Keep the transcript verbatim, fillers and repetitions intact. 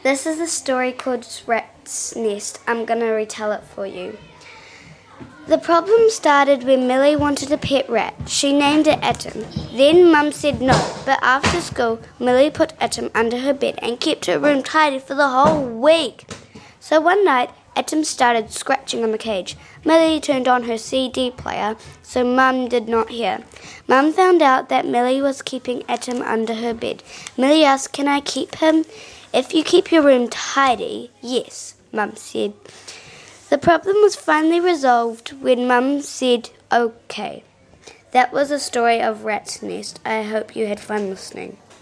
This is a story called Rat's Nest. I'm going to retell it for you. The problem started when Millie wanted a pet rat. She named it Atom. Then Mum said no, but after school, Millie put Atom under her bed and kept her room tidy for the whole week. So one night, Atom started scratching on the cage. Millie turned on her C D player, so Mum did not hear. Mum found out that Millie was keeping Atom under her bed. Millie asked, "Can I keep him?" "If you keep your room tidy, yes," Mum said. The problem was finally resolved when Mum said, "Okay." That was a story of Rat's Nest. I hope you had fun listening.